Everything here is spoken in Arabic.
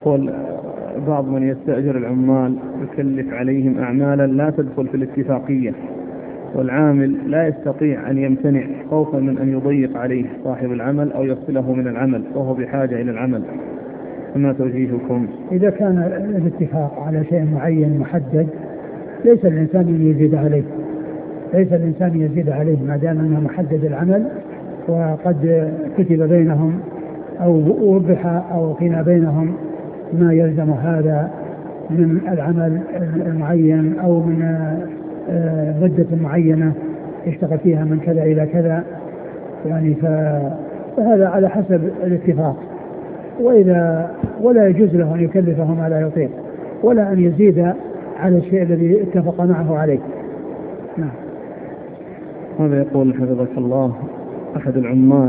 يقول بعض من يستأجر العمال يكلف عليهم أعمالا لا تدخل في الاتفاقية، والعامل لا يستطيع أن يمتنع خوفا من أن يضيق عليه صاحب العمل أو يفصله من العمل وهو بحاجة إلى العمل، فما توجيهكم؟ إذا كان الاتفاق على شيء معين محدد ليس الإنسان يزيد عليه ما دام أنه محدد العمل وقد كتب بينهم أو وضح أو فيما بينهم ما يلزم هذا من العمل المعين أو من مدة معينة يشتغل فيها من كذا إلى كذا، يعني فهذا على حسب الاتفاق. ولا يجوز له أن يكلفه ما لا يطيق ولا أن يزيد على الشيء الذي اتفق معه عليه. هذا يقول حفظك الله أحد العمال